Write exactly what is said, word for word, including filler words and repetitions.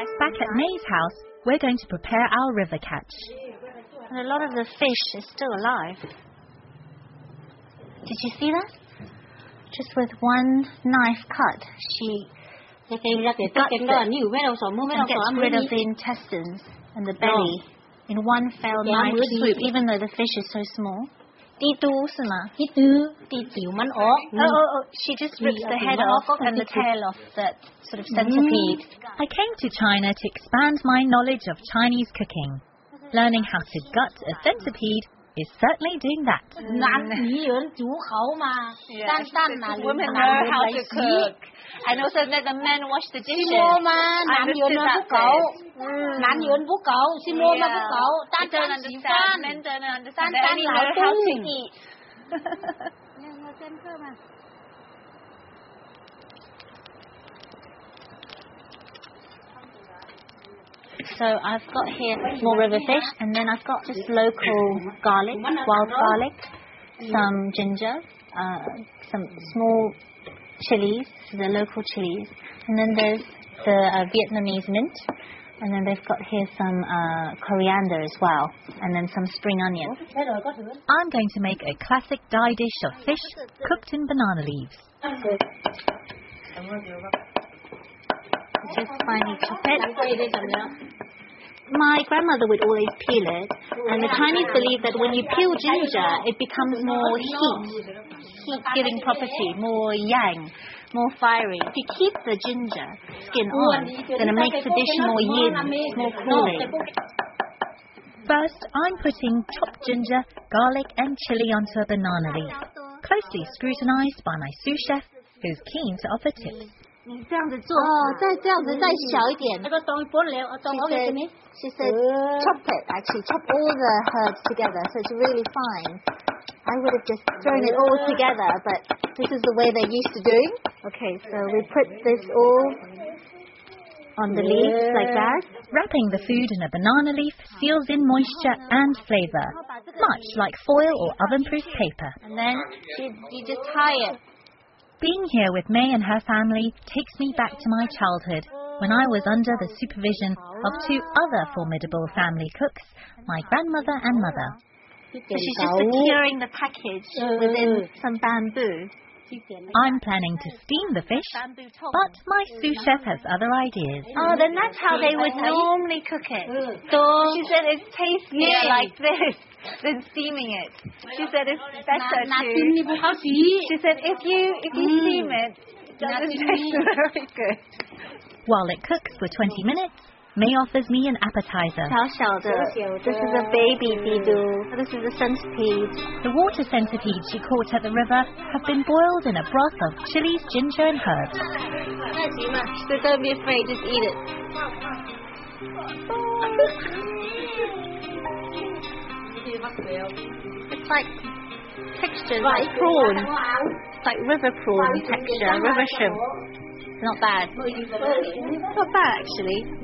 Back at May's house, we're going to prepare our river catch. And a lot of the fish is still alive. Did you see that? Just with one knife cut, she cuts it and gets rid of the intestines and the belly in one fell knife swoop, even though the fish is so small. 滴嘟是吗？滴嘟，滴tiểuมันออก Oh, oh, oh, she just rips the head off and the tail off that sort of centipede. I came to China to expand my knowledge of Chinese cooking. Learning how to gut a centipede is certainly doing that. Women know how to cook. And also that the men wash the dishes. I understood that bit. They don't understand. Men don't understand. They only know how to eat. So I've got here more river fish, and then I've got just local garlic, wild garlic, some ginger, uh, some small chilies, the local chilies, and then there's the uh, Vietnamese mint, and then they've got here some uh, coriander as well, and then some spring onion. I'm going to make a classic Thai dish of fish cooked in banana leaves. Just finely chop it. My grandmother would always peel it, and the Chinese believe that when you peel ginger, it becomes more heat, heat-giving property, more yang, more fiery. If you keep the ginger skin on, then it makes the dish more yin, more cooling. First, I'm putting chopped ginger, garlic and chili onto a banana leaf, closely scrutinized by my sous chef, who's keen to offer tips. 你这样子做哦，再这样子再小一点。那个当半了，当我给你。She said, chop it, actually, chop all the herbs together, so it's really fine. I would have just thrown it all together, but this is the way they're used to doing. Okay, so we put this all on the leaves like that. Wrapping the food in a banana leaf seals in moisture and flavour, much like foil or oven-proof paper. And then she, you just tie it. Being here with May and her family takes me back to my childhood, when I was under the supervision of two other formidable family cooks, my grandmother and mother. So she's just securing the package within some bamboo. I'm planning to steam the fish, but my sous chef has other ideas. Oh, then that's how they would normally cook it. So she said it's tastier like this than steaming it. She said it's better to. She said if you if you steam it, it doesn't taste very good. While it cooks for twenty minutes, May offers me an appetizer. 小小的, this is a baby didu. This is a centipede. The water centipede she caught at the river have been boiled in a broth of chilies, ginger and herbs. So don't be afraid, just eat it. It's like texture, like prawn. It's like river prawn texture, river shrimp. Not bad. Not bad actually.